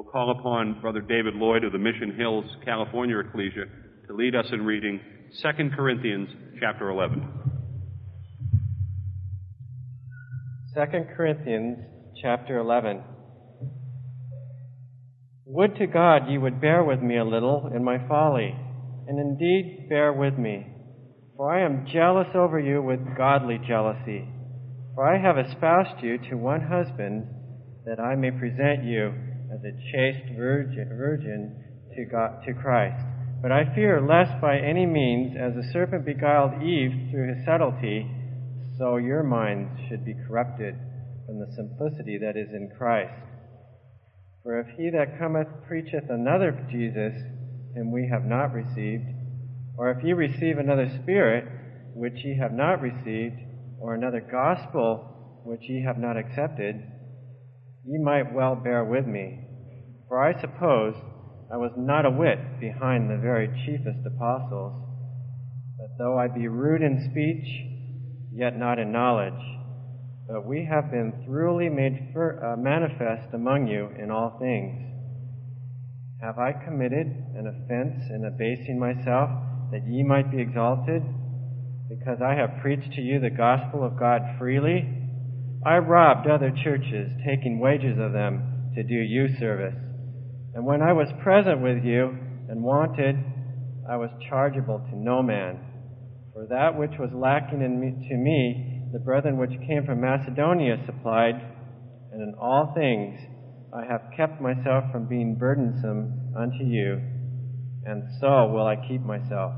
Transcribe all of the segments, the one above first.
will call upon Brother David Lloyd of the Mission Hills, California Ecclesia to lead us in reading 2 Corinthians chapter 11. 2 Corinthians chapter 11. Would to God ye would bear with me a little in my folly, and indeed bear with me. For I am jealous over you with godly jealousy. For I have espoused you to one husband, that I may present you as a chaste virgin to Christ. But I fear lest by any means, as the serpent beguiled Eve through his subtlety, so your minds should be corrupted from the simplicity that is in Christ. For if he that cometh preacheth another Jesus, whom we have not received, or if ye receive another Spirit, which ye have not received, or another gospel, which ye have not accepted, ye might well bear with me. For I suppose I was not a whit behind the very chiefest apostles, that though I be rude in speech, yet not in knowledge, but we have been thoroughly made manifest among you in all things. Have I committed an offense in abasing myself, that ye might be exalted? Because I have preached to you the gospel of God freely? I robbed other churches, taking wages of them to do you service. And when I was present with you and wanted, I was chargeable to no man. For that which was lacking to me, the brethren which came from Macedonia supplied, and in all things I have kept myself from being burdensome unto you, and so will I keep myself.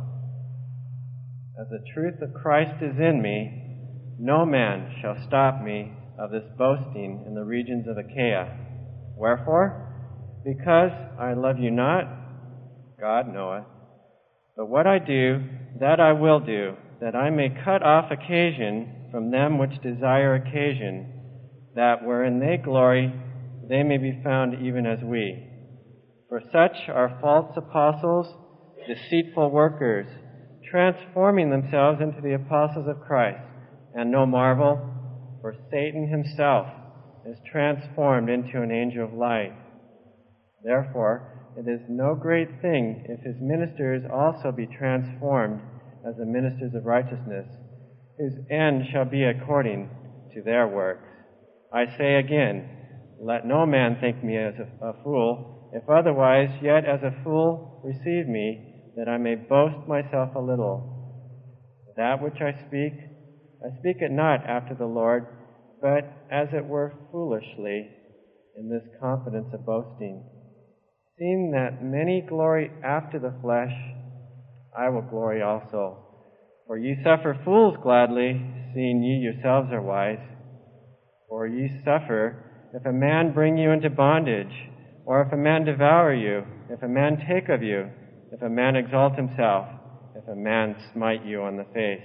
As the truth of Christ is in me, no man shall stop me of this boasting in the regions of Achaia. Wherefore? Because I love you not? God knoweth. But what I do, that I will do, that I may cut off occasion from them which desire occasion, that wherein they glory, they may be found even as we. For such are false apostles, deceitful workers, transforming themselves into the apostles of Christ. And no marvel, for Satan himself is transformed into an angel of light. Therefore, it is no great thing if his ministers also be transformed as the ministers of righteousness, whose end shall be according to their works. I say again, let no man think me as a fool, if otherwise, yet as a fool receive me, that I may boast myself a little. That which I speak it not after the Lord, but as it were foolishly, in this confidence of boasting. Seeing that many glory after the flesh, I will glory also. For ye suffer fools gladly, seeing ye yourselves are wise. For ye suffer, if a man bring you into bondage, or if a man devour you, if a man take of you, if a man exalt himself, if a man smite you on the face.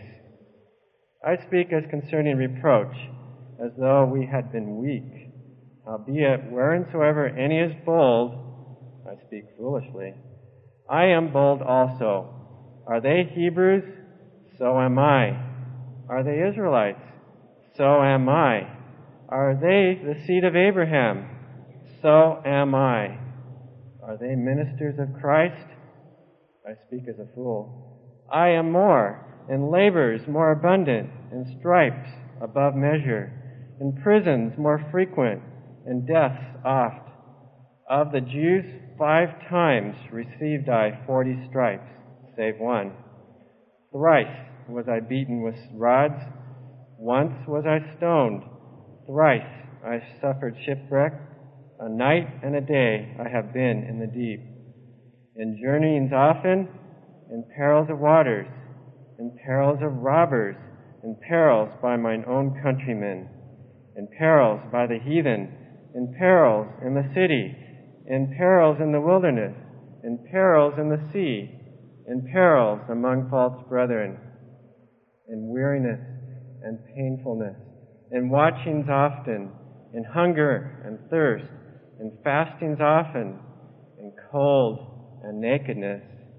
I speak as concerning reproach, as though we had been weak. Howbeit, whereinsoever any is bold, I speak foolishly. I am bold also. Are they Hebrews? So am I. Are they Israelites? So am I. Are they the seed of Abraham? So am I. Are they ministers of Christ? I speak as a fool. I am more, in labors more abundant, in stripes above measure, in prisons more frequent, in deaths oft. Of the Jews 5 times received I 40 stripes, save one. Thrice was I beaten with rods, once was I stoned, thrice I suffered shipwreck, a night and a day I have been in the deep. In journeyings often, in perils of waters, in perils of robbers, in perils by mine own countrymen, in perils by the heathen, in perils in the city, in perils in the wilderness, in perils in the sea, in perils among false brethren, in weariness and painfulness, in watchings often, in hunger and thirst, in fastings often, in cold and nakedness.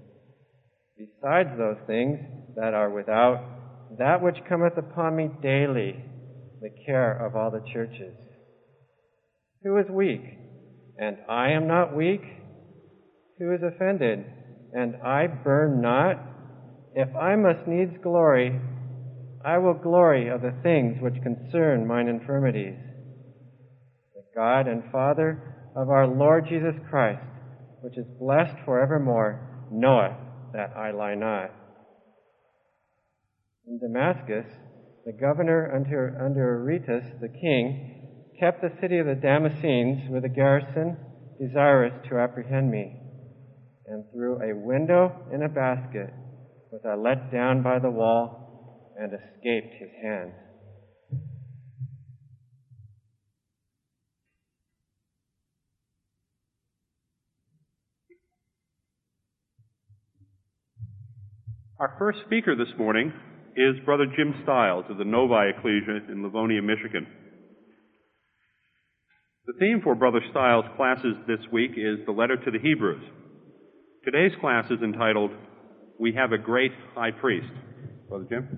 Besides those things that are without, that which cometh upon me daily, the care of all the churches. Who is weak? and I am not weak? Who is offended, and I burn not? If I must needs glory, I will glory of the things which concern mine infirmities. The God and Father of our Lord Jesus Christ, which is blessed forevermore, knoweth that I lie not. In Damascus, the governor under Aretas the king kept the city of the Damascenes with a garrison, desirous to apprehend me. And through a window in a basket was I let down by the wall and escaped his hands. Our first speaker this morning is Brother Jim Stiles of the Novi Ecclesia in Livonia, Michigan. The theme for Brother Stiles' classes this week is the letter to the Hebrews. Today's class is entitled, We Have a Great High Priest. Brother Jim?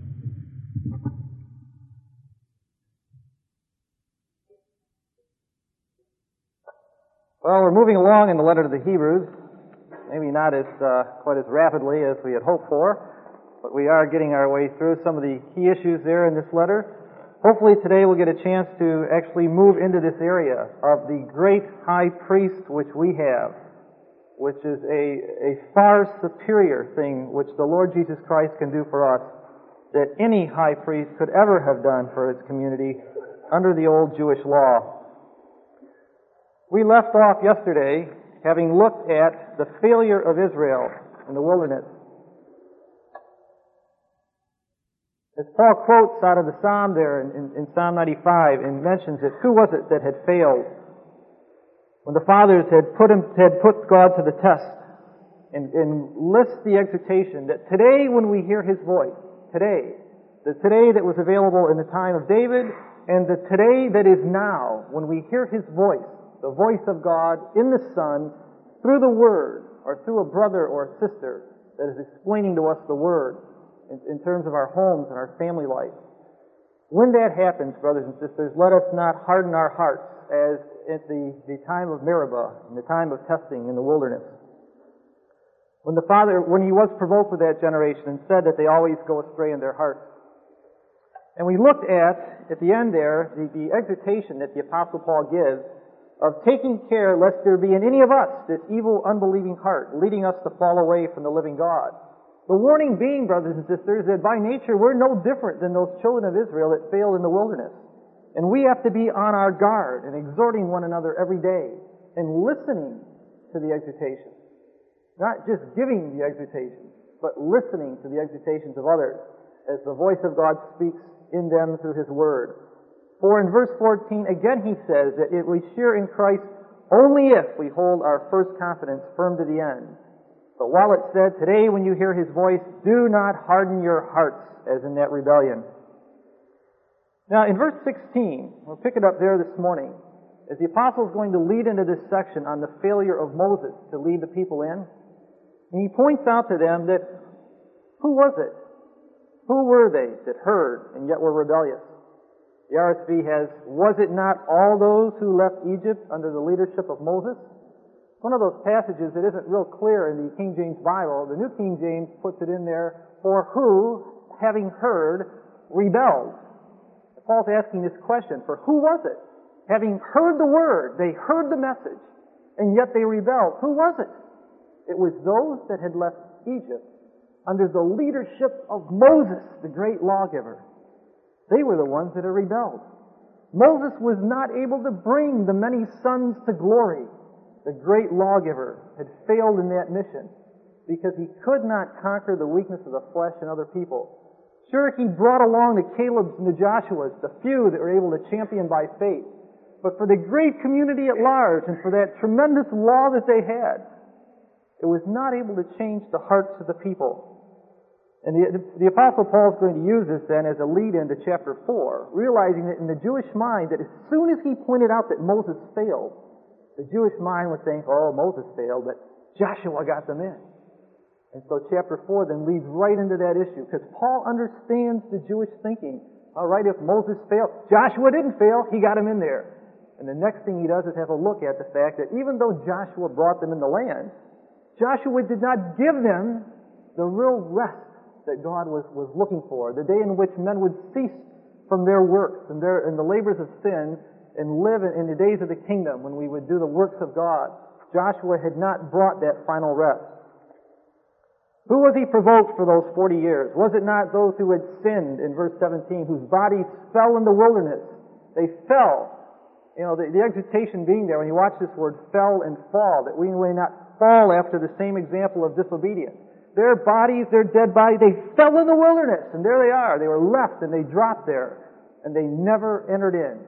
Well, we're moving along in the letter to the Hebrews. Maybe not quite as rapidly as we had hoped for, but we are getting our way through some of the key issues there in this letter. Hopefully today we'll get a chance to actually move into this area of the great high priest which we have, which is a far superior thing which the Lord Jesus Christ can do for us that any high priest could ever have done for his community under the old Jewish law. We left off yesterday having looked at the failure of Israel in the wilderness. As Paul quotes out of the Psalm there in Psalm 95 and mentions it, who was it that had failed? When the fathers had put God to the test and lists the exhortation that today when we hear His voice, the today that was available in the time of David and the today that is now when we hear His voice, the voice of God in the Son through the Word or through a brother or a sister that is explaining to us the Word in terms of our homes and our family life. When that happens, brothers and sisters, let us not harden our hearts as at the time of Meribah, in the time of testing in the wilderness. When he was provoked with that generation and said that they always go astray in their hearts. And we looked at the end there, the exhortation that the Apostle Paul gives of taking care lest there be in any of us this evil, unbelieving heart, leading us to fall away from the living God. The warning being, brothers and sisters, that by nature we're no different than those children of Israel that failed in the wilderness. And we have to be on our guard and exhorting one another every day and listening to the exhortation. Not just giving the exhortation, but listening to the exhortations of others as the voice of God speaks in them through His Word. For in verse 14, again he says that we share in Christ only if we hold our first confidence firm to the end. But while it said, today when you hear His voice, do not harden your hearts as in that rebellion. Now in verse 16, we'll pick it up there this morning, as the Apostle is going to lead into this section on the failure of Moses to lead the people in. And he points out to them that, who was it? Who were they that heard and yet were rebellious? The RSV has, was it not all those who left Egypt under the leadership of Moses? One of those passages that isn't real clear in the King James Bible. The New King James puts it in there, for who, having heard, rebelled. Paul's asking this question, for who was it? Having heard the word, they heard the message, and yet they rebelled. Who was it? It was those that had left Egypt under the leadership of Moses, the great lawgiver. They were the ones that had rebelled. Moses was not able to bring the many sons to glory. The great lawgiver had failed in that mission because he could not conquer the weakness of the flesh in other people. Sure, he brought along the Calebs and the Joshuas, the few that were able to champion by faith. But for the great community at large and for that tremendous law that they had, it was not able to change the hearts of the people. And the Apostle Paul is going to use this then as a lead-in to chapter 4, realizing that in the Jewish mind that as soon as he pointed out that Moses failed, the Jewish mind would think, oh, Moses failed, but Joshua got them in. And so chapter 4 then leads right into that issue, because Paul understands the Jewish thinking. All right, if Moses failed, Joshua didn't fail, he got him in there. And the next thing he does is have a look at the fact that even though Joshua brought them in the land, Joshua did not give them the real rest that God was looking for, the day in which men would cease from their works and the labors of sin and live in the days of the kingdom when we would do the works of God. Joshua had not brought that final rest. Who was he provoked for those 40 years? Was it not those who had sinned in verse 17, whose bodies fell in the wilderness? They fell. You know, the exhortation being there, when you watch this word fell and fall, that we may not fall after the same example of disobedience. Their bodies, their dead body, they fell in the wilderness, and there they are. They were left and they dropped there, and they never entered in.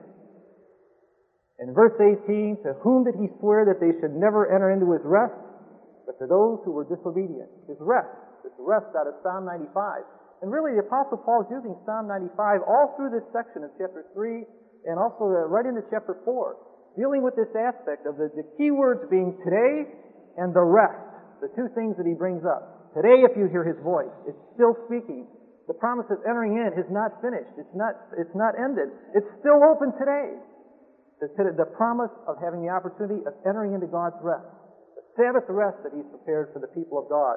In verse 18, to whom did he swear that they should never enter into his rest? But to those who were disobedient. His rest. It's the rest out of Psalm 95. And really, the Apostle Paul is using Psalm 95 all through this section of chapter 3 and also right into chapter 4, dealing with this aspect of the key words being today and the rest, the two things that he brings up. Today, if you hear his voice, it's still speaking. The promise of entering in is not finished. It's not ended. It's still open today. The promise of having the opportunity of entering into God's rest. The Sabbath rest that he's prepared for the people of God.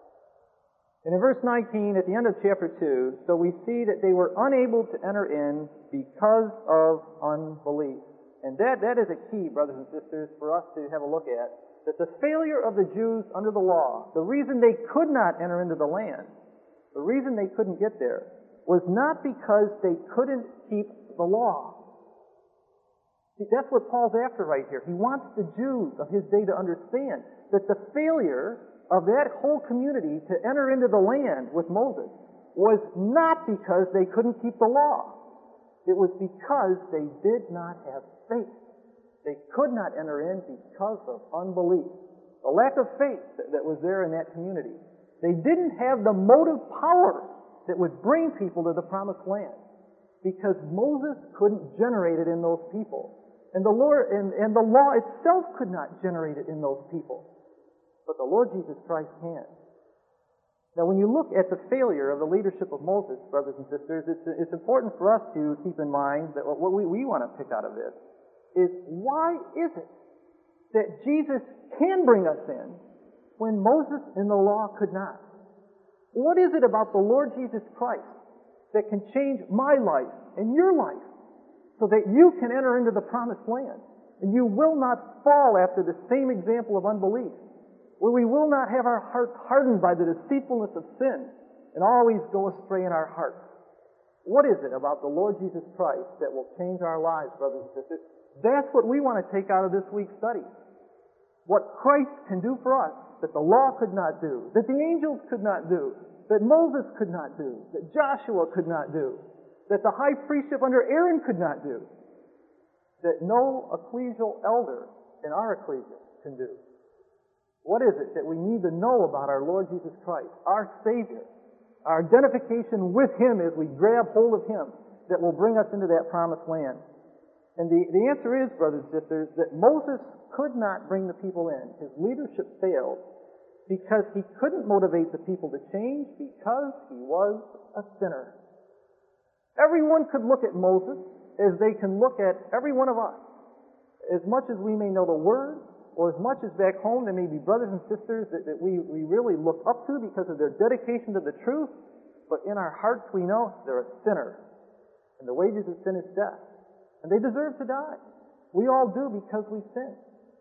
And in verse 19, at the end of chapter 2, so we see that they were unable to enter in because of unbelief. And that is a key, brothers and sisters, for us to have a look at. That the failure of the Jews under the law, the reason they could not enter into the land, the reason they couldn't get there, was not because they couldn't keep the law. See, that's what Paul's after right here. He wants the Jews of his day to understand that the failure of that whole community to enter into the land with Moses was not because they couldn't keep the law. It was because they did not have faith. They could not enter in because of unbelief. The lack of faith that was there in that community. They didn't have the motive power that would bring people to the promised land because Moses couldn't generate it in those people. And the Lord and the law itself could not generate it in those people. But the Lord Jesus Christ can. Now, when you look at the failure of the leadership of Moses, brothers and sisters, it's important for us to keep in mind that what we want to pick out of this is why is it that Jesus can bring us in when Moses and the law could not? What is it about the Lord Jesus Christ that can change my life and your life so that you can enter into the promised land and you will not fall after the same example of unbelief? Where we will not have our hearts hardened by the deceitfulness of sin and always go astray in our hearts. What is it about the Lord Jesus Christ that will change our lives, brothers and sisters? That's what we want to take out of this week's study. What Christ can do for us that the law could not do, that the angels could not do, that Moses could not do, that Joshua could not do, that the high priestship under Aaron could not do, that no ecclesial elder in our ecclesia can do. What is it that we need to know about our Lord Jesus Christ, our Savior, our identification with Him as we grab hold of Him that will bring us into that promised land? And the answer is, brothers and sisters, that Moses could not bring the people in. His leadership failed because he couldn't motivate the people to change because he was a sinner. Everyone could look at Moses as they can look at every one of us. As much as we may know the Word, or as much as back home there may be brothers and sisters that we really look up to because of their dedication to the truth, but in our hearts we know they're a sinner. And the wages of sin is death. And they deserve to die. We all do because we sin.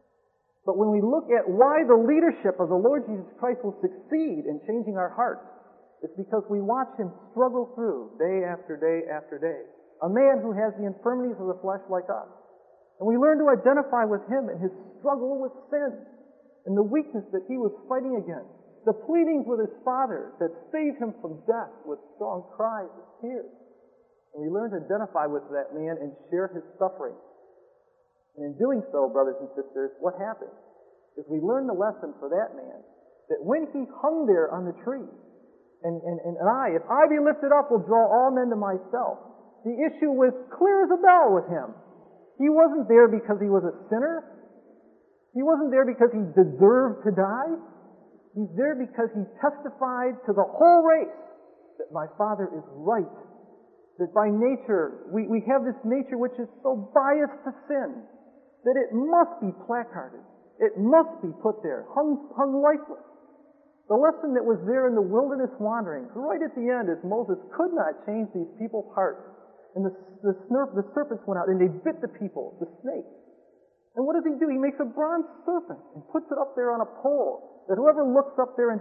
But when we look at why the leadership of the Lord Jesus Christ will succeed in changing our hearts, it's because we watch Him struggle through day after day after day. A man who has the infirmities of the flesh like us. And we learn to identify with Him in His struggle with sin and the weakness that He was fighting against. The pleadings with His Father that saved Him from death with strong cries and tears. And we learn to identify with that man and share his suffering. And in doing so, brothers and sisters, what happens is we learn the lesson for that man that when he hung there on the tree, and if I be lifted up, will draw all men to myself. The issue was clear as a bell with him. He wasn't there because he was a sinner. He wasn't there because he deserved to die. He's there because he testified to the whole race that my Father is right. That by nature, we have this nature which is so biased to sin. that it must be placarded. It must be put there, hung lifeless. The lesson that was there in the wilderness wanderings, right at the end, as Moses could not change these people's hearts. And the serpents went out and they bit the people, the snakes. And what does he do? He makes a bronze serpent and puts it up there on a pole, that whoever looks up there in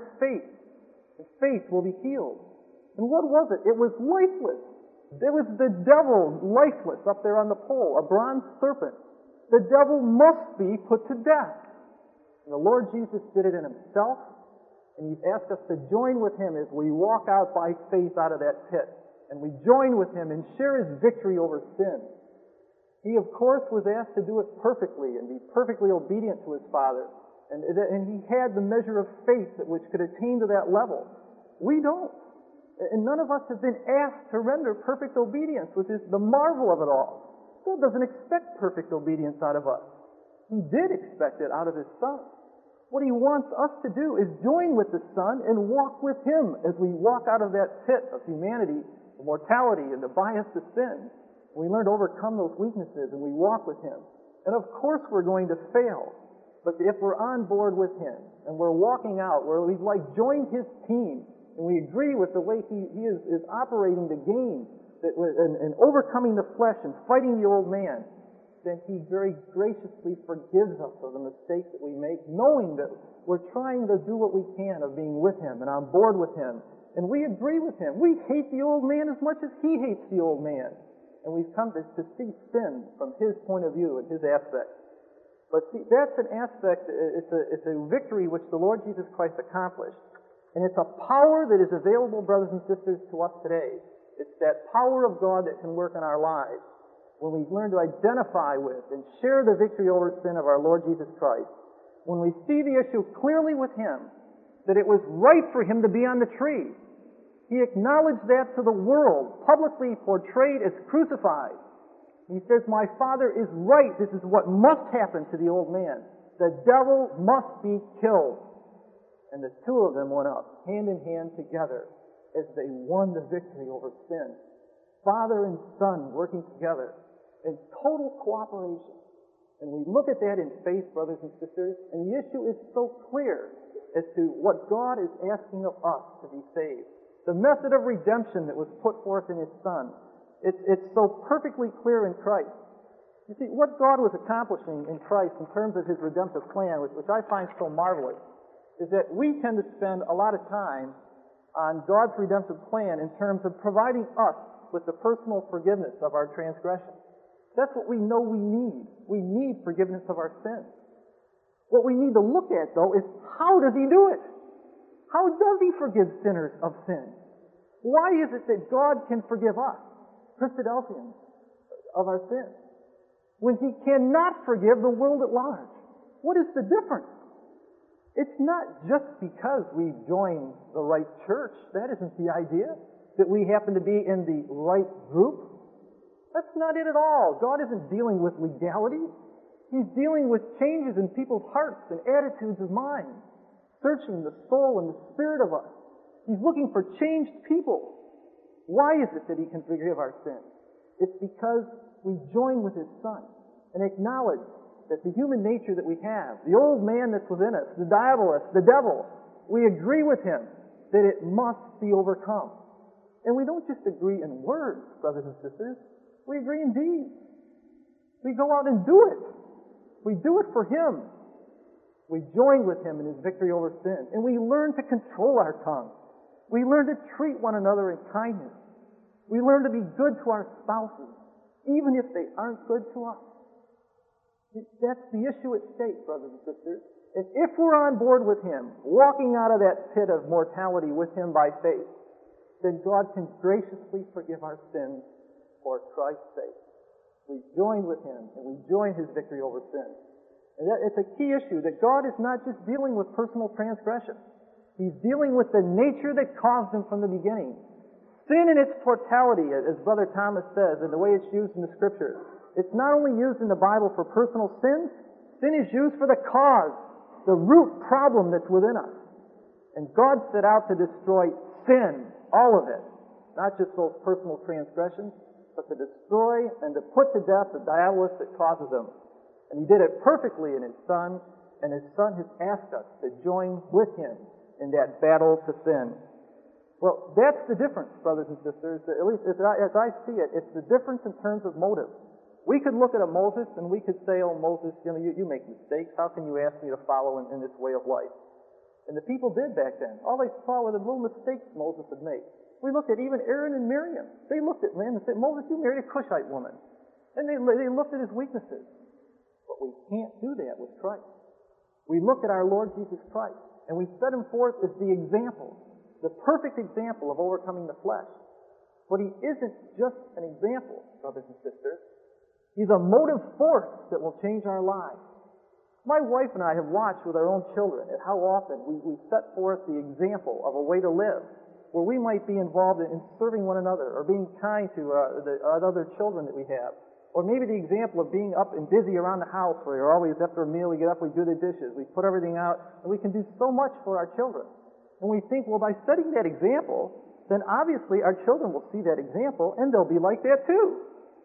faith will be healed. And what was it? It was lifeless. It was the devil, lifeless, up there on the pole, a bronze serpent. The devil must be put to death. And the Lord Jesus did it in himself, and he's asked us to join with him as we walk out by faith out of that pit. And we join with him and share his victory over sin. He, of course, was asked to do it perfectly and be perfectly obedient to his Father. And he had the measure of faith which could attain to that level. We don't. And none of us have been asked to render perfect obedience, which is the marvel of it all. God doesn't expect perfect obedience out of us. He did expect it out of his Son. What he wants us to do is join with the Son and walk with him as we walk out of that pit of humanity, of mortality, and the bias to sin. We learn to overcome those weaknesses and we walk with him. And of course we're going to fail. But if we're on board with him and we're walking out where we've like joined his team and we agree with the way he is operating the game and overcoming the flesh and fighting the old man, then he very graciously forgives us of the mistakes that we make, knowing that we're trying to do what we can of being with him and on board with him. And we agree with him. We hate the old man as much as he hates the old man. And we've come to see sin from his point of view and his aspect. But see, that's an aspect, it's a victory which the Lord Jesus Christ accomplished. And it's a power that is available, brothers and sisters, to us today. It's that power of God that can work in our lives when we learn to identify with and share the victory over sin of our Lord Jesus Christ. When we see the issue clearly with him, that it was right for him to be on the tree. He acknowledged that to the world, publicly portrayed as crucified. He says, my Father is right. This is what must happen to the old man. The devil must be killed. And the two of them went up, hand in hand together, as they won the victory over sin. Father and Son working together in total cooperation. And we look at that in faith, brothers and sisters, and the issue is so clear as to what God is asking of us to be saved. The method of redemption that was put forth in his Son, it's so perfectly clear in Christ. You see, what God was accomplishing in Christ in terms of his redemptive plan, which I find so marvelous, is that we tend to spend a lot of time on God's redemptive plan in terms of providing us with the personal forgiveness of our transgressions. That's what we know we need. We need forgiveness of our sins. What we need to look at, though, is how does he do it? How does he forgive sinners of sin? Why is it that God can forgive us, Christadelphians, of our sins, when he cannot forgive the world at large? What is the difference? It's not just because we join the right church. That isn't the idea. That we happen to be in the right group. That's not it at all. God isn't dealing with legality. He's dealing with changes in people's hearts and attitudes of mind, searching the soul and the spirit of us. He's looking for changed people. Why is it that he can forgive our sins? It's because we join with his Son and acknowledge that the human nature that we have, the old man that's within us, the diabolist, the devil, we agree with him that it must be overcome. And we don't just agree in words, brothers and sisters. We agree in deeds. We go out and do it. We do it for him. We join with him in his victory over sin. And we learn to control our tongue. We learn to treat one another in kindness. We learn to be good to our spouses, even if they aren't good to us. That's the issue at stake, brothers and sisters. And if we're on board with him, walking out of that pit of mortality with him by faith, then God can graciously forgive our sins for Christ's sake. We join with him, and we join his victory over sin. And it's a key issue that God is not just dealing with personal transgression. He's dealing with the nature that caused them from the beginning. Sin in its totality, as Brother Thomas says, and the way it's used in the Scriptures. It's not only used in the Bible for personal sins, sin is used for the cause, the root problem that's within us. And God set out to destroy sin, all of it. Not just those personal transgressions, but to destroy and to put to death the diabolist that causes them. And He did it perfectly in His Son, and His Son has asked us to join with Him in that battle to sin. Well, that's the difference, brothers and sisters. At least as I see it, it's the difference in terms of motive. We could look at a Moses and we could say, oh, Moses, you make mistakes. How can you ask me to follow in this way of life? And the people did back then. All they saw were the little mistakes Moses would make. We looked at even Aaron and Miriam. They looked at man and said, Moses, you married a Cushite woman. And they looked at his weaknesses. But we can't do that with Christ. We look at our Lord Jesus Christ, and we set Him forth as the example, the perfect example of overcoming the flesh. But He isn't just an example, brothers and sisters. He's a motive force that will change our lives. My wife and I have watched with our own children at how often we set forth the example of a way to live, where we might be involved in serving one another, or being kind to the other children that we have. Or maybe the example of being up and busy around the house, where you're always, after a meal, we get up, we do the dishes, we put everything out, and we can do so much for our children. And we think, well, by setting that example, then obviously our children will see that example, and they'll be like that too.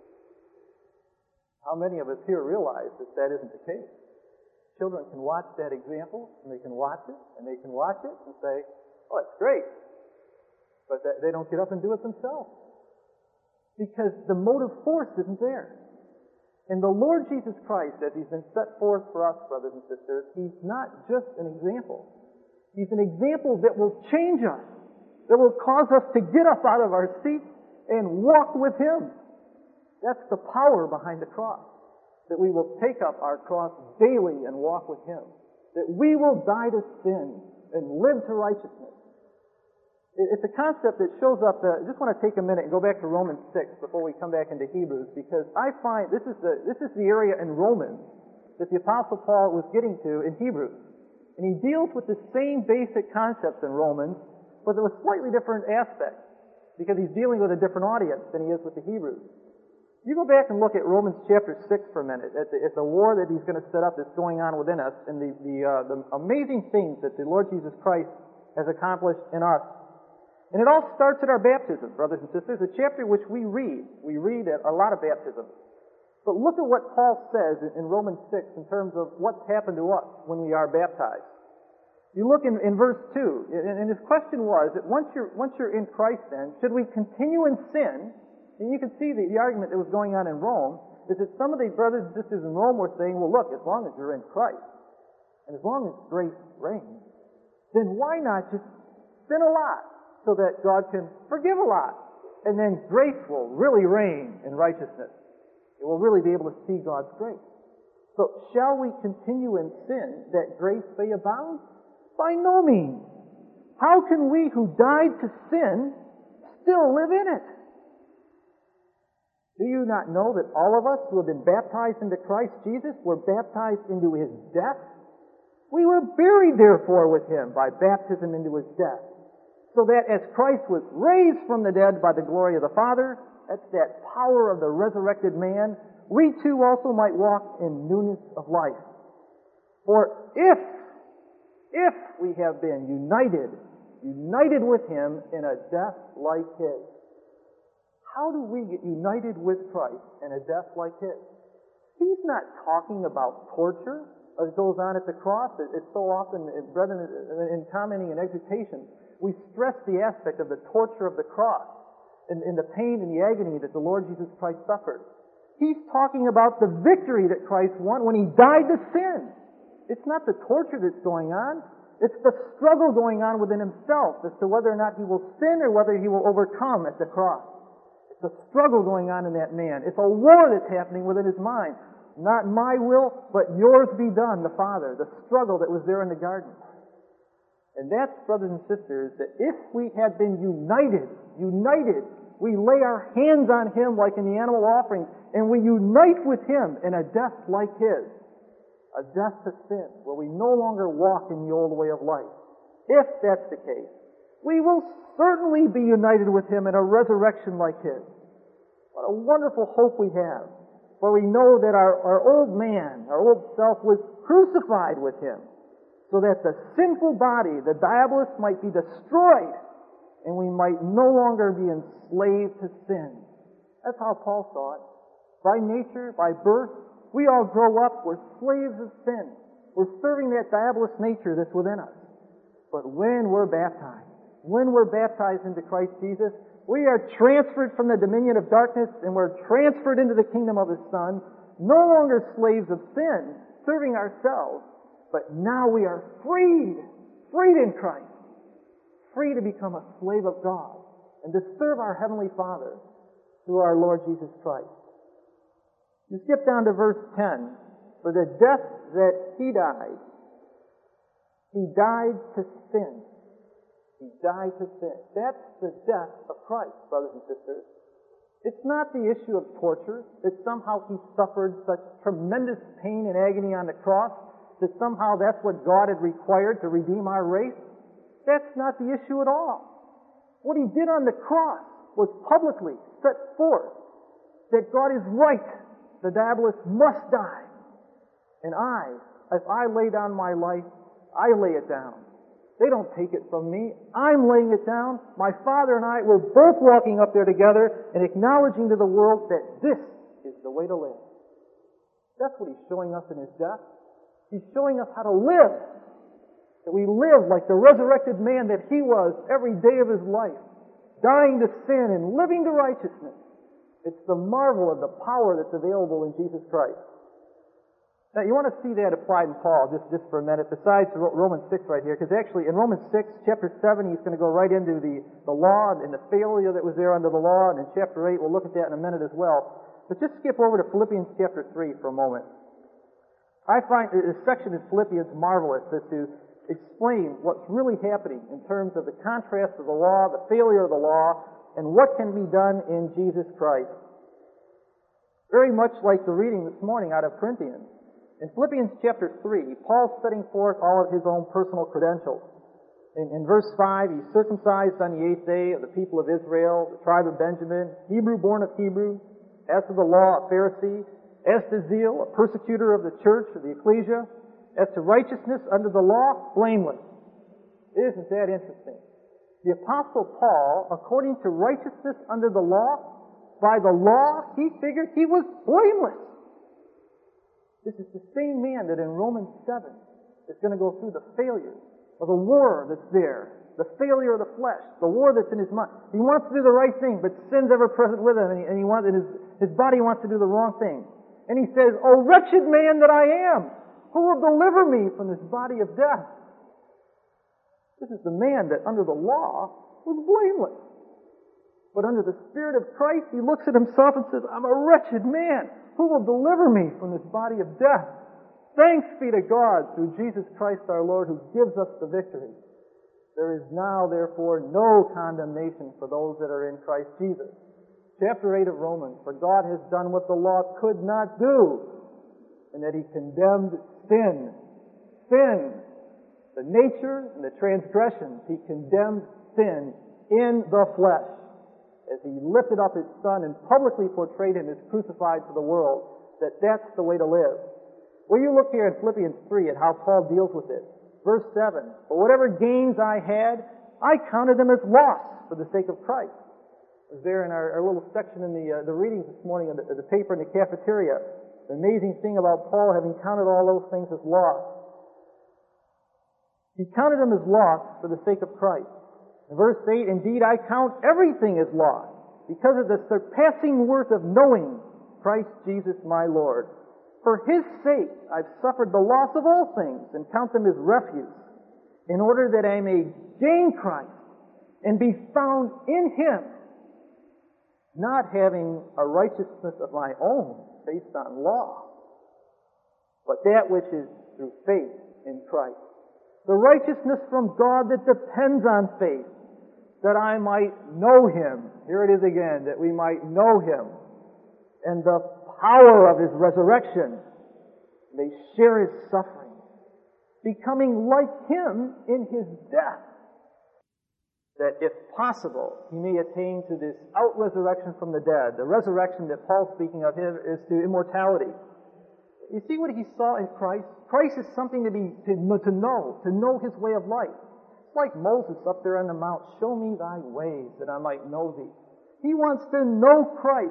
How many of us here realize that that isn't the case? Children can watch that example, and they can watch it, and they can watch it, and say, oh, that's great. But they don't get up and do it themselves. Because the motive force isn't there. And the Lord Jesus Christ, as He's been set forth for us, brothers and sisters, He's not just an example. He's an example that will change us, that will cause us to get up out of our seats and walk with Him. That's the power behind the cross. That we will take up our cross daily and walk with Him. That we will die to sin and live to righteousness. It's a concept that shows up, I just want to take a minute and go back to Romans 6 before we come back into Hebrews, because I find this is the area in Romans that the Apostle Paul was getting to in Hebrews. And he deals with the same basic concepts in Romans, but with slightly different aspects, because he's dealing with a different audience than he is with the Hebrews. You go back and look at Romans chapter 6 for a minute, at the war that he's going to set up that's going on within us, and the amazing things that the Lord Jesus Christ has accomplished in us. And it all starts at our baptism, brothers and sisters, a chapter which we read. We read a lot of baptism. But look at what Paul says in Romans 6 in terms of what's happened to us when we are baptized. You look in verse 2, and his question was that once you're in Christ then, should we continue in sin? And you can see the argument that was going on in Rome is that some of the brothers and sisters in Rome were saying, well, look, as long as you're in Christ, and as long as grace reigns, then why not just sin a lot so that God can forgive a lot? And then grace will really reign in righteousness. It will really be able to see God's grace. So shall we continue in sin that grace may abound? By no means. How can we who died to sin still live in it? Do you not know that all of us who have been baptized into Christ Jesus were baptized into His death? We were buried therefore with Him by baptism into His death, so that as Christ was raised from the dead by the glory of the Father, that's that power of the resurrected man, we too also might walk in newness of life. For if we have been united with Him in a death like His. How do we get united with Christ in a death like His? He's not talking about torture as goes on at the cross. It's so often, brethren, in commenting and exhortation, we stress the aspect of the torture of the cross and the pain and the agony that the Lord Jesus Christ suffered. He's talking about the victory that Christ won when He died to sin. It's not the torture that's going on. It's the struggle going on within Himself as to whether or not He will sin or whether He will overcome at the cross. It's a struggle going on in that man. It's a war that's happening within his mind. Not my will, but yours be done, the Father. The struggle that was there in the garden. And that's, brothers and sisters, that if we had been united, we lay our hands on Him like in the animal offering, and we unite with Him in a death like His. A death to sin, where we no longer walk in the old way of life. If that's the case, we will certainly be united with Him in a resurrection like His. What a wonderful hope we have. For we know that our old man, our old self, was crucified with Him, so that the sinful body, the diabolist, might be destroyed, and we might no longer be enslaved to sin. That's how Paul saw it. By nature, by birth, We all grow up, we're slaves of sin. We're serving that diabolous nature that's within us. But when we're baptized into Christ Jesus, we are transferred from the dominion of darkness and we're transferred into the kingdom of His Son, no longer slaves of sin, serving ourselves, but now we are freed in Christ, free to become a slave of God and to serve our Heavenly Father through our Lord Jesus Christ. You skip down to verse 10. For the death that He died to sin. He died to sin. That's the death of Christ, brothers and sisters. It's not the issue of torture, that somehow He suffered such tremendous pain and agony on the cross, that somehow that's what God had required to redeem our race. That's not the issue at all. What He did on the cross was publicly set forth that God is right. The diabolist must die. And if I lay down my life, I lay it down. They don't take it from me. I'm laying it down. My Father and I, we're both walking up there together and acknowledging to the world that this is the way to live. That's what He's showing us in His death. He's showing us how to live. That we live like the resurrected man that He was every day of His life, dying to sin and living to righteousness. It's the marvel of the power that's available in Jesus Christ. Now, you want to see that applied in Paul just for a minute, besides Romans 6 right here, because actually in Romans 6, chapter 7, he's going to go right into the law and the failure that was there under the law, and in chapter 8, we'll look at that in a minute as well. But just skip over to Philippians chapter 3 for a moment. I find this section in Philippians marvelous as to explain what's really happening in terms of the contrast of the law, the failure of the law, and what can be done in Jesus Christ. Very much like the reading this morning out of Corinthians. In Philippians chapter 3, Paul's setting forth all of his own personal credentials. In verse 5, he's circumcised on the 8th day of the people of Israel, the tribe of Benjamin, Hebrew born of Hebrews, as to the law, a Pharisee, as to zeal, a persecutor of the church, of the ecclesia, as to righteousness under the law, blameless. Isn't that interesting? The Apostle Paul, according to righteousness under the law, by the law, he figured he was blameless. This is the same man that in Romans 7 is going to go through the failure of the war that's there, the failure of the flesh, the war that's in his mind. He wants to do the right thing, but sin's ever present with him, and his body wants to do the wrong thing. And he says, "O wretched man that I am, who will deliver me from this body of death?" This is the man that under the law was blameless. But under the Spirit of Christ, he looks at himself and says, "I'm a wretched man. Who will deliver me from this body of death?" Thanks be to God through Jesus Christ our Lord, who gives us the victory. There is now, therefore, no condemnation for those that are in Christ Jesus. Chapter 8 of Romans, for God has done what the law could not do, and that He condemned sin. Sin, the nature and the transgressions. He condemned sin in the flesh, as He lifted up His Son and publicly portrayed Him as crucified to the world, that's the way to live. Well, you look here in Philippians 3 at how Paul deals with it. Verse 7, "For whatever gains I had, I counted them as loss for the sake of Christ." It was there in our little section in the readings this morning of the paper in the cafeteria. The amazing thing about Paul having counted all those things as loss. He counted them as loss for the sake of Christ. In verse 8, "Indeed, I count everything as loss, because of the surpassing worth of knowing Christ Jesus my Lord. For His sake I've suffered the loss of all things, and count them as refuse, in order that I may gain Christ, and be found in Him, not having a righteousness of my own based on law, but that which is through faith in Christ. The righteousness from God that depends on faith, that I might know Him." Here it is again, that we might know Him, "and the power of His resurrection, may share His suffering, becoming like Him in His death, that if possible, He may attain to this out-resurrection from the dead." The resurrection that Paul's speaking of here is to immortality. You see what he saw in Christ? Christ is something to know His way of life. It's like Moses up there on the mount, "Show me Thy ways, that I might know Thee." He wants to know Christ,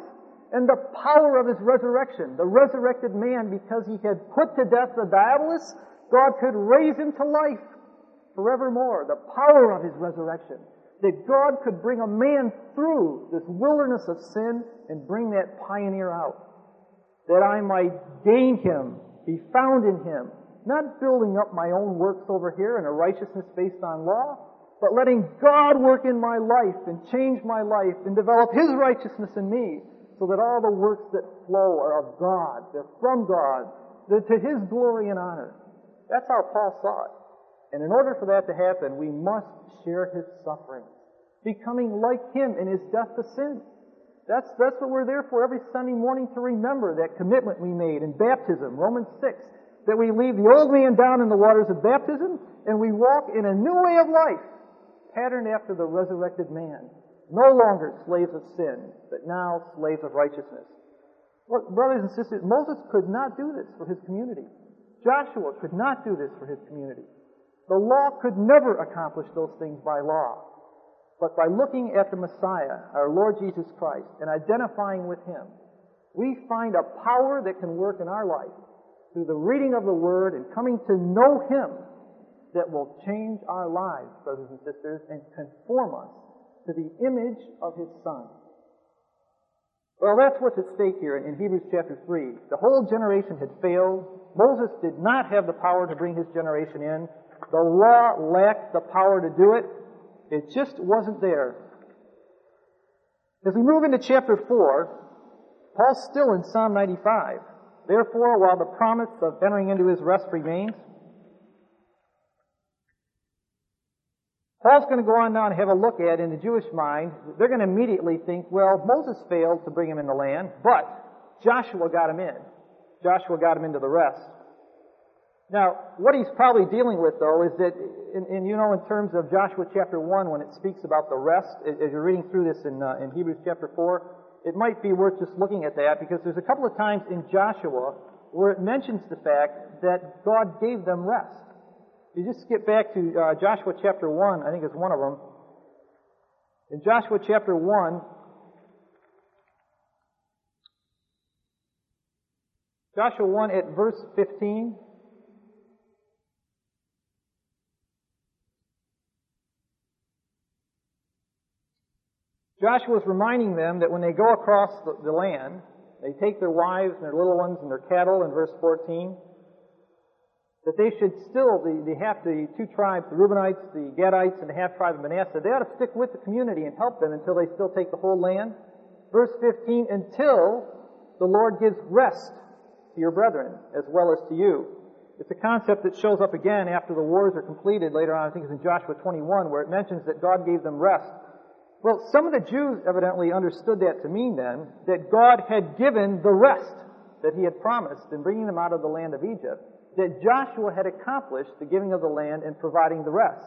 and the power of His resurrection. The resurrected man, because he had put to death the diabolus, God could raise him to life forevermore. The power of His resurrection. That God could bring a man through this wilderness of sin and bring that pioneer out. That I might gain him, be found in him, not building up my own works over here in a righteousness based on law, but letting God work in my life and change my life and develop His righteousness in me, so that all the works that flow are of God, they're from God, they're to His glory and honor. That's how Paul saw it. And in order for that to happen, we must share His suffering, becoming like Him in His death to sin. That's what we're there for every Sunday morning, to remember that commitment we made in baptism, Romans 6, that we leave the old man down in the waters of baptism and we walk in a new way of life, patterned after the resurrected man. No longer slaves of sin, but now slaves of righteousness. Look, brothers and sisters, Moses could not do this for his community. Joshua could not do this for his community. The law could never accomplish those things by law. But by looking at the Messiah, our Lord Jesus Christ, and identifying with Him, we find a power that can work in our life through the reading of the Word and coming to know Him that will change our lives, brothers and sisters, and conform us to the image of His Son. Well, that's what's at stake here in Hebrews chapter 3. The whole generation had failed. Moses did not have the power to bring his generation in. The law lacked the power to do it. It just wasn't there. As we move into chapter 4, Paul's still in Psalm 95. Therefore, while the promise of entering into His rest remains, Paul's going to go on now and have a look at, in the Jewish mind, they're going to immediately think, well, Moses failed to bring him in the land, but Joshua got him in. Joshua got him into the rest. Now, what he's probably dealing with, though, is that, in terms of Joshua chapter 1, when it speaks about the rest, as you're reading through this in Hebrews chapter 4, it might be worth just looking at that, because there's a couple of times in Joshua where it mentions the fact that God gave them rest. You just skip back to Joshua chapter 1, I think it's one of them. In Joshua chapter 1, Joshua 1 at verse 15, Joshua is reminding them that when they go across the land, they take their wives and their little ones and their cattle in verse 14, that they should still, the two tribes, the Reubenites, the Gadites, and the half-tribe of Manasseh, they ought to stick with the community and help them until they still take the whole land. Verse 15, until the Lord gives rest to your brethren as well as to you. It's a concept that shows up again after the wars are completed later on, I think it's in Joshua 21, where it mentions that God gave them rest. Well, some of the Jews evidently understood that to mean then that God had given the rest that He had promised in bringing them out of the land of Egypt, that Joshua had accomplished the giving of the land and providing the rest.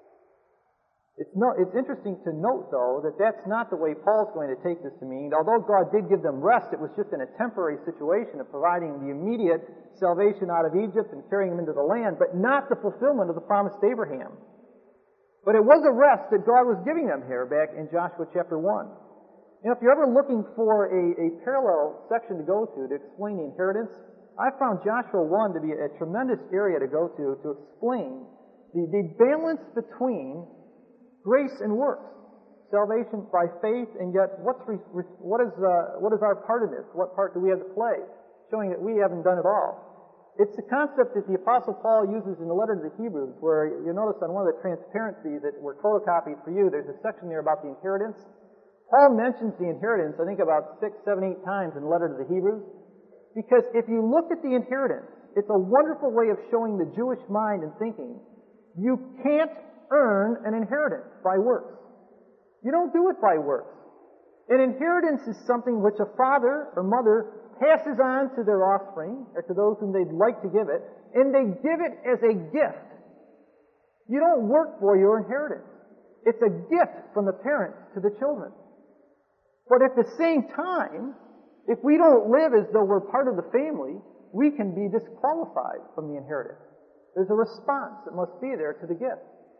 It's interesting to note, though, that that's not the way Paul's going to take this to mean. Although God did give them rest, it was just in a temporary situation of providing the immediate salvation out of Egypt and carrying them into the land, but not the fulfillment of the promise to Abraham. But it was a rest that God was giving them here back in Joshua chapter 1. If you're ever looking for a parallel section to go to explain the inheritance, I found Joshua 1 to be a tremendous area to go to explain the balance between grace and works. Salvation by faith, and yet what is our part in this? What part do we have to play? Showing that we haven't done it all. It's the concept that the Apostle Paul uses in the letter to the Hebrews, where you notice on one of the transparencies that were photocopied for you, there's a section there about the inheritance. Paul mentions the inheritance, I think about 6, 7, 8 times in the letter to the Hebrews, because if you look at the inheritance, it's a wonderful way of showing the Jewish mind and thinking. You can't earn an inheritance by works. You don't do it by works. An inheritance is something which a father or mother passes on to their offspring, or to those whom they'd like to give it, and they give it as a gift. You don't work for your inheritance. It's a gift from the parents to the children. But at the same time, if we don't live as though we're part of the family, we can be disqualified from the inheritance. There's a response that must be there to the gift.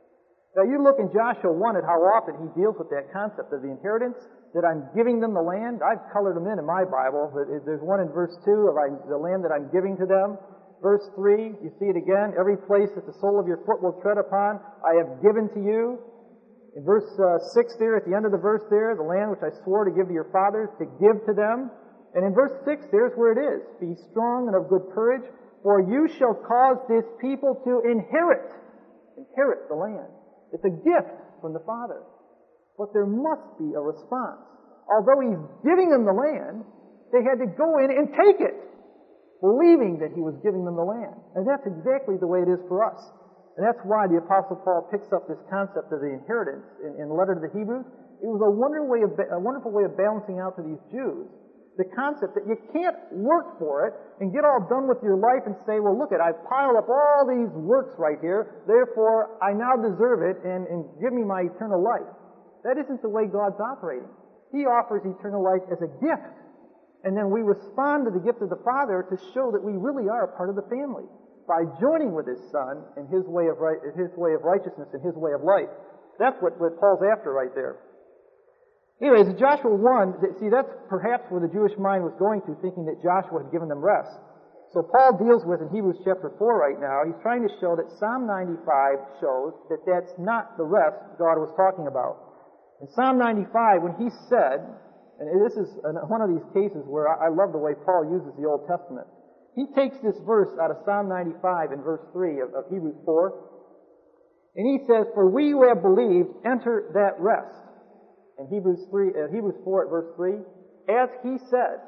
Now you look in Joshua 1 at how often he deals with that concept of the inheritance, that I'm giving them the land. I've colored them in my Bible. There's one in verse 2 of the land that I'm giving to them. Verse 3, you see it again. Every place that the sole of your foot will tread upon, I have given to you. In verse 6 there, at the end of the verse there, the land which I swore to give to your fathers, to give to them. And in verse 6, there's where it is. Be strong and of good courage, for you shall cause this people to inherit the land. It's a gift from the Father. But there must be a response. Although He's giving them the land, they had to go in and take it, believing that He was giving them the land. And that's exactly the way it is for us. And that's why the Apostle Paul picks up this concept of the inheritance in the letter to the Hebrews. It was a wonderful way of balancing out to these Jews the concept that you can't work for it and get all done with your life and say, well, look I've piled up all these works right here, therefore I now deserve it and give me my eternal life. That isn't the way God's operating. He offers eternal life as a gift. And then we respond to the gift of the Father to show that we really are a part of the family by joining with His Son in His way of righteousness and His way of life. That's what Paul's after right there. Anyways, in Joshua 1, see, that's perhaps where the Jewish mind was going to, thinking that Joshua had given them rest. So Paul deals with, in Hebrews chapter 4 right now, he's trying to show that Psalm 95 shows that that's not the rest God was talking about. In Psalm 95, when he said, and this is one of these cases where I love the way Paul uses the Old Testament. He takes this verse out of Psalm 95 in verse 3 of Hebrews 4, and he says, for we who have believed enter that rest. In Hebrews 4 at verse 3, as he said,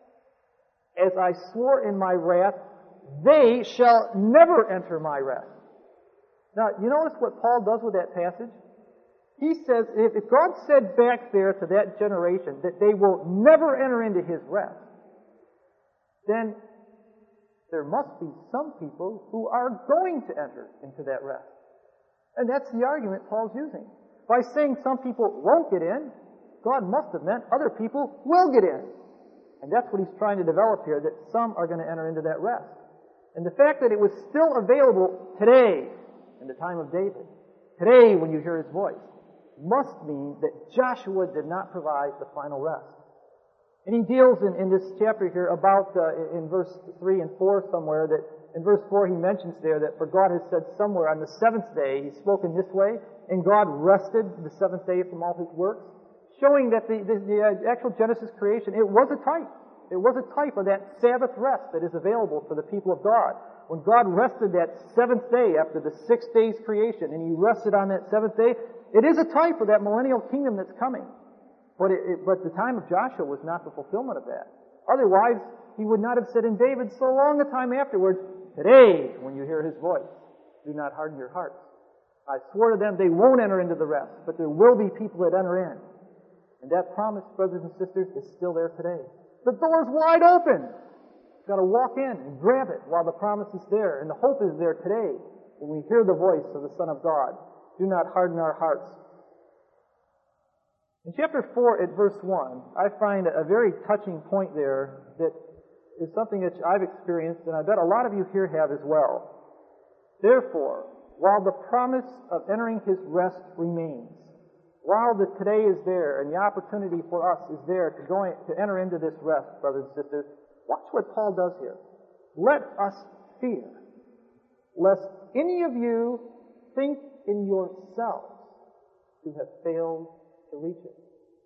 as I swore in my wrath, they shall never enter my rest. Now, you notice what Paul does with that passage? He says, if God said back there to that generation that they will never enter into His rest, then there must be some people who are going to enter into that rest. And that's the argument Paul's using. By saying some people won't get in, God must have meant other people will get in. And that's what he's trying to develop here, that some are going to enter into that rest. And the fact that it was still available today, in the time of David, today when you hear His voice, must mean that Joshua did not provide the final rest. And he deals in this chapter here about, in verse 3 and 4 somewhere, that in verse 4 he mentions there that for God has said somewhere on the seventh day, He's spoken this way, and God rested the seventh day from all His works, showing that the actual Genesis creation, it was a type. It was a type of that Sabbath rest that is available for the people of God. When God rested that seventh day after the 6 days creation, and He rested on that seventh day, it is a type of that millennial kingdom that's coming. But the time of Joshua was not the fulfillment of that. Otherwise, He would not have said in David so long a time afterwards, today, when you hear His voice, do not harden your hearts. I swore to them they won't enter into the rest, but there will be people that enter in. And that promise, brothers and sisters, is still there today. The door's wide open. You've got to walk in and grab it while the promise is there. And the hope is there today when we hear the voice of the Son of God. Do not harden our hearts. In chapter 4 at verse 1, I find a very touching point there that is something that I've experienced, and I bet a lot of you here have as well. Therefore, while the promise of entering His rest remains, while the today is there and the opportunity for us is there to enter into this rest, brothers and sisters, watch what Paul does here. Let us fear, lest any of you think in yourselves to have failed to reach it.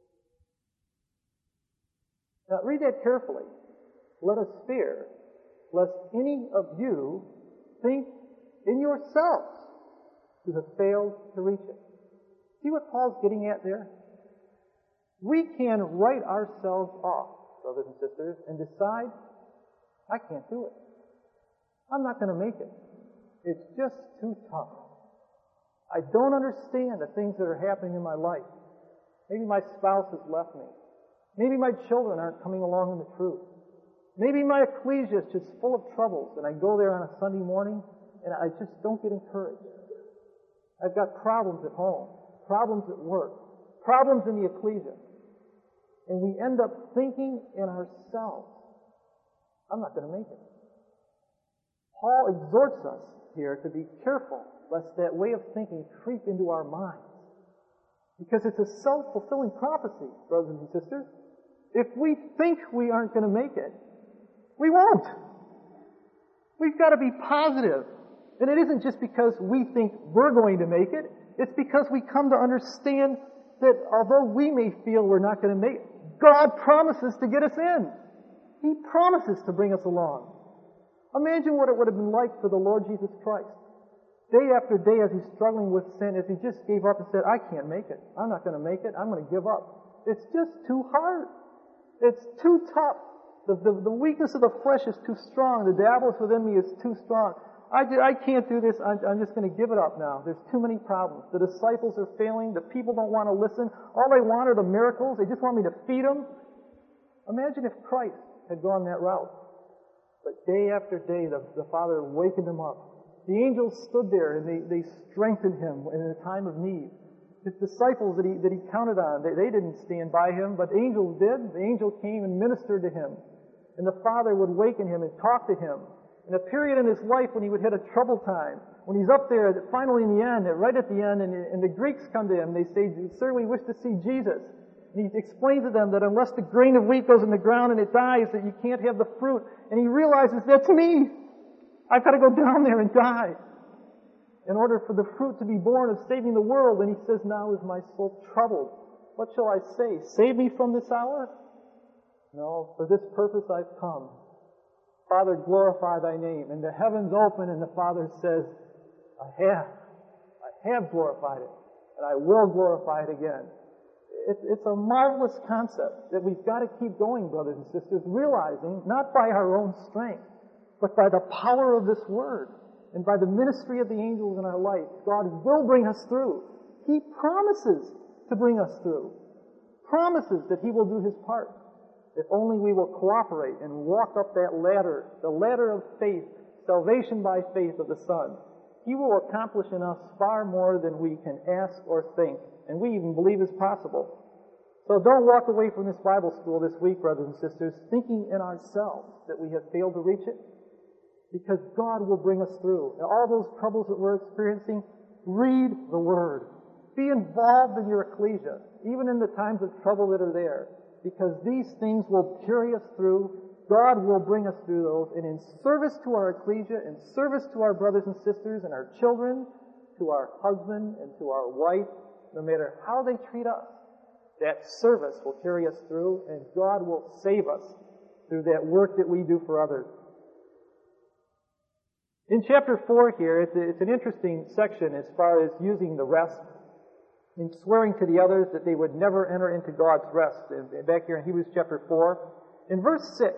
Now read that carefully. Let us fear, lest any of you think in yourselves to have failed to reach it. See what Paul's getting at there? We can write ourselves off, brothers and sisters, and decide, I can't do it. I'm not going to make it. It's just too tough. I don't understand the things that are happening in my life. Maybe my spouse has left me. Maybe my children aren't coming along in the truth. Maybe my ecclesia is just full of troubles, and I go there on a Sunday morning, and I just don't get encouraged. I've got problems at home, problems at work, problems in the ecclesia. And we end up thinking in ourselves, I'm not going to make it. Paul exhorts us here to be careful lest that way of thinking creep into our minds. Because it's a self-fulfilling prophecy, brothers and sisters. If we think we aren't going to make it, we won't. We've got to be positive. And it isn't just because we think we're going to make it. It's because we come to understand that although we may feel we're not going to make it, God promises to get us in. He promises to bring us along. Imagine what it would have been like for the Lord Jesus Christ. Day after day as He's struggling with sin, as He just gave up and said, I can't make it. I'm not going to make it. I'm going to give up. It's just too hard. It's too tough. The weakness of the flesh is too strong. The Diabolus within me is too strong. I can't do this. I'm just going to give it up now. There's too many problems. The disciples are failing. The people don't want to listen. All they want are the miracles. They just want me to feed them. Imagine if Christ had gone that route. But day after day, the Father wakened Him up. The angels stood there and they strengthened Him in a time of need. His disciples that he counted on, they didn't stand by Him, but angels did. The angel came and ministered to Him. And the Father would waken Him and talk to Him. In a period in His life when He would hit a troubled time, when He's up there, finally in the end, right at the end, and the Greeks come to Him, they say, Sir, we wish to see Jesus. And He explains to them that unless the grain of wheat goes in the ground and it dies, that you can't have the fruit. And He realizes, that's me. I've got to go down there and die in order for the fruit to be born of saving the world. And He says, now is my soul troubled. What shall I say? Save me from this hour? No, for this purpose I've come. Father, glorify Thy name. And the heavens open and the Father says, I have glorified it. And I will glorify it again. It's a marvelous concept that we've got to keep going, brothers and sisters, realizing, not by our own strength, but by the power of this Word and by the ministry of the angels in our life, God will bring us through. He promises to bring us through. Promises that He will do His part. If only we will cooperate and walk up that ladder, the ladder of faith, salvation by faith of the Son. He will accomplish in us far more than we can ask or think, and we even believe is possible. So don't walk away from this Bible school this week, brothers and sisters, thinking in ourselves that we have failed to reach it, because God will bring us through. And all those troubles that we're experiencing, read the Word. Be involved in your ecclesia, even in the times of trouble that are there, because these things will carry us through. God will bring us through those, and in service to our ecclesia, in service to our brothers and sisters and our children, to our husband and to our wife, no matter how they treat us, that service will carry us through, and God will save us through that work that we do for others. In chapter 4 here, it's an interesting section as far as using the rest and swearing to the others that they would never enter into God's rest. Back here in Hebrews chapter 4, in verse 6,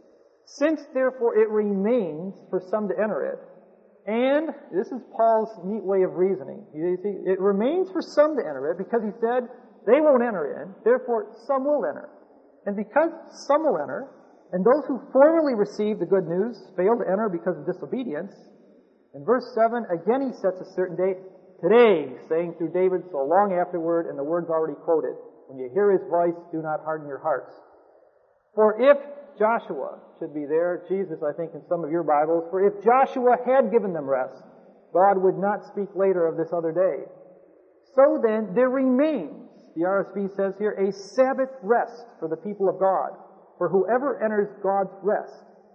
since therefore it remains for some to enter it, and this is Paul's neat way of reasoning. You see, it remains for some to enter it because he said they won't enter in, therefore some will enter. And because some will enter, and those who formerly received the good news failed to enter because of disobedience, in verse 7, again he sets a certain date, today, saying through David so long afterward, and the words already quoted, when you hear His voice, do not harden your hearts. For if Joshua should be there, Jesus, I think, in some of your Bibles, for if Joshua had given them rest, God would not speak later of this other day. So then, there remains, the RSV says here, a Sabbath rest for the people of God. For whoever enters God's rest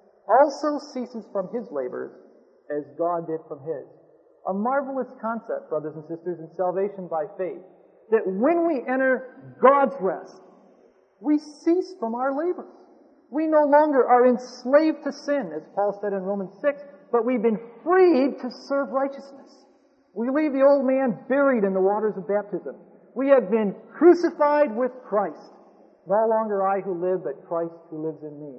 also ceases from his labors as God did from His. A marvelous concept, brothers and sisters, in salvation by faith. That when we enter God's rest, we cease from our labors. We no longer are enslaved to sin, as Paul said in Romans 6, but we've been freed to serve righteousness. We leave the old man buried in the waters of baptism. We have been crucified with Christ. No longer I who live, but Christ who lives in me.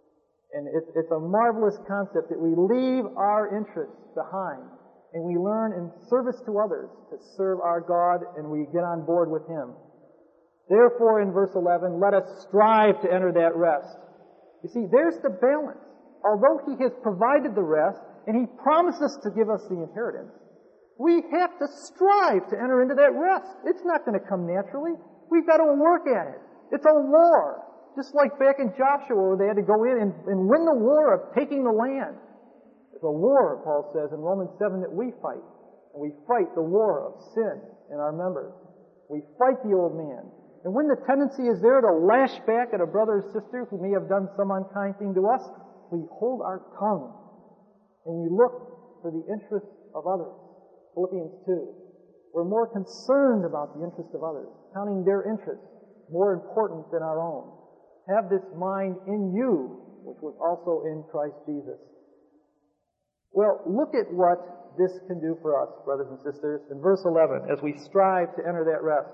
And it's a marvelous concept that we leave our interests behind and we learn in service to others to serve our God, and we get on board with Him. Therefore, in verse 11, let us strive to enter that rest. You see, there's the balance. Although He has provided the rest, and He promises to give us the inheritance, we have to strive to enter into that rest. It's not going to come naturally. We've got to work at it. It's a war. Just like back in Joshua, where they had to go in and win the war of taking the land. It's a war, Paul says in Romans 7, that we fight. And we fight the war of sin in our members. We fight the old man. And when the tendency is there to lash back at a brother or sister who may have done some unkind thing to us, we hold our tongue and we look for the interests of others. Philippians 2. We're more concerned about the interests of others, counting their interests more important than our own. Have this mind in you, which was also in Christ Jesus. Well, look at what this can do for us, brothers and sisters, in verse 11, as we strive to enter that rest.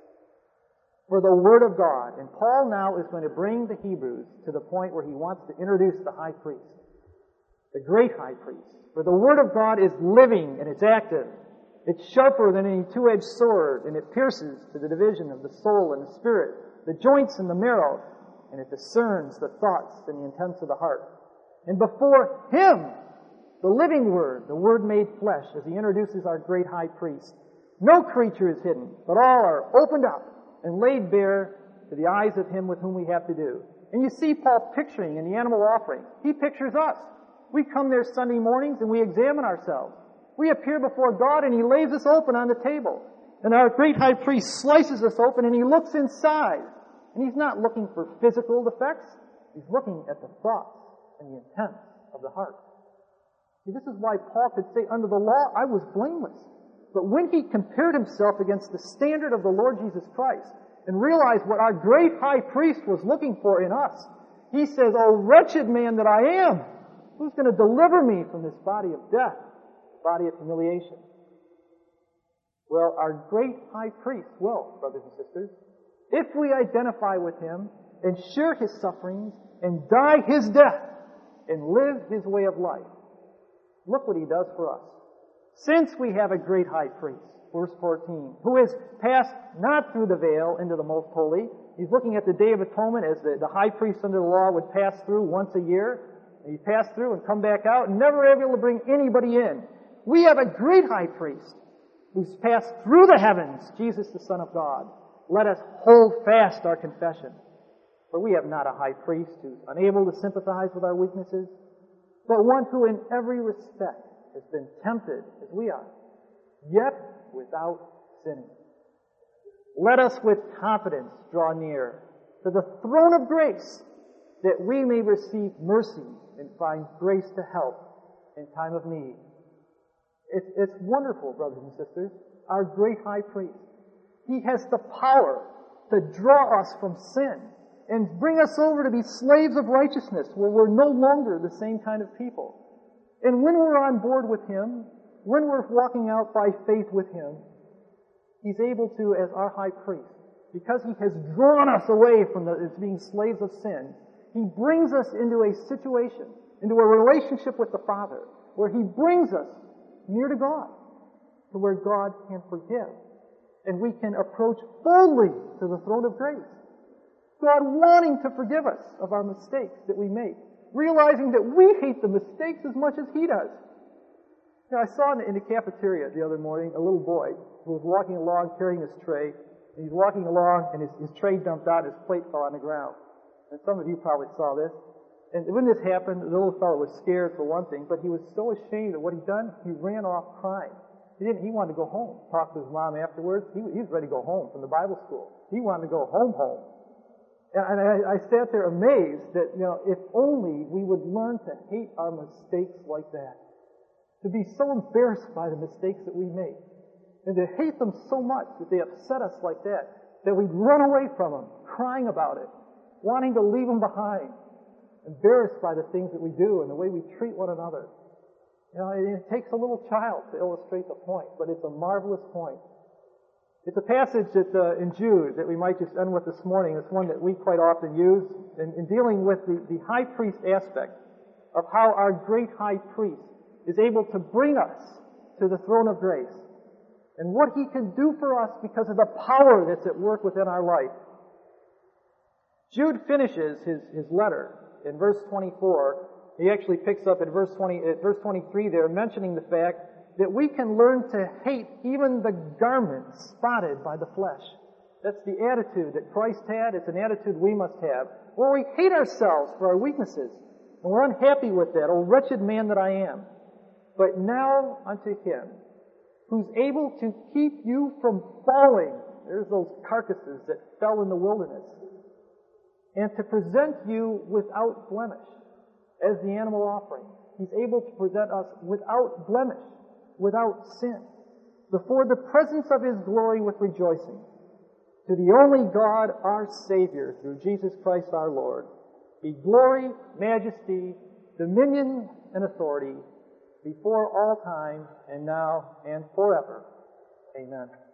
For the Word of God, and Paul now is going to bring the Hebrews to the point where he wants to introduce the high priest, the great high priest. For the Word of God is living and it's active. It's sharper than any two-edged sword, and it pierces to the division of the soul and the spirit, the joints and the marrow, and it discerns the thoughts and the intents of the heart. And before Him, the living Word, the Word made flesh, as He introduces our great high priest, no creature is hidden, but all are opened up and laid bare to the eyes of Him with whom we have to do. And you see Paul picturing in the animal offering. He pictures us. We come there Sunday mornings and we examine ourselves. We appear before God and He lays us open on the table. And our great high priest slices us open and He looks inside. And He's not looking for physical defects. He's looking at the thoughts and the intents of the heart. See, this is why Paul could say, under the law, I was blameless. But when he compared himself against the standard of the Lord Jesus Christ and realized what our great high priest was looking for in us, he says, "O wretched man that I am, who's going to deliver me from this body of death, body of humiliation?" Well, our great high priest will, brothers and sisters, if we identify with Him and share His sufferings and die His death and live His way of life. Look what He does for us. Since we have a great high priest, verse 14, who has passed not through the veil into the most holy. He's looking at the Day of Atonement as the high priest under the law would pass through once a year. And he'd pass through and come back out and never able to bring anybody in. We have a great high priest who's passed through the heavens, Jesus the Son of God. Let us hold fast our confession. For we have not a high priest who's unable to sympathize with our weaknesses, but one who in every respect has been tempted as we are, yet without sinning. Let us with confidence draw near to the throne of grace, that we may receive mercy and find grace to help in time of need. It's wonderful, brothers and sisters. Our great high priest. He has the power to draw us from sin and bring us over to be slaves of righteousness, where we're no longer the same kind of people. And when we're on board with Him, when we're walking out by faith with Him, He's able to, as our high priest, because He has drawn us away from being slaves of sin, He brings us into a situation, into a relationship with the Father, where He brings us near to God, to where God can forgive. And we can approach boldly to the throne of grace. God wanting to forgive us of our mistakes that we make, realizing that we hate the mistakes as much as He does. You know, I saw in the cafeteria the other morning a little boy who was walking along carrying his tray. And he's walking along and his tray dumped out, his plate fell on the ground. And some of you probably saw this. And when this happened, the little fellow was scared for one thing, but he was so ashamed of what he'd done, he ran off crying. He wanted to go home, talk to his mom afterwards. He was ready to go home from the Bible school. He wanted to go home. And I sat there amazed that, if only we would learn to hate our mistakes like that. To be so embarrassed by the mistakes that we make. And to hate them so much that they upset us like that we'd run away from them, crying about it, wanting to leave them behind, embarrassed by the things that we do and the way we treat one another. It takes a little child to illustrate the point, but it's a marvelous point. It's a passage in Jude that we might just end with this morning. It's one that we quite often use in dealing with the high priest aspect of how our great high priest is able to bring us to the throne of grace and what He can do for us because of the power that's at work within our life. Jude finishes his letter in verse 24. He actually picks up at verse 23 there, mentioning the fact that we can learn to hate even the garment spotted by the flesh. That's the attitude that Christ had. It's an attitude we must have. Where we hate ourselves for our weaknesses, and we're unhappy with that. Oh, wretched man that I am. But now unto Him who's able to keep you from falling. There's those carcasses that fell in the wilderness. And to present you without blemish as the animal offering. He's able to present us without blemish, without sin, before the presence of His glory with rejoicing. To the only God, our Savior, through Jesus Christ our Lord, be glory, majesty, dominion, and authority before all time, and now, and forever. Amen.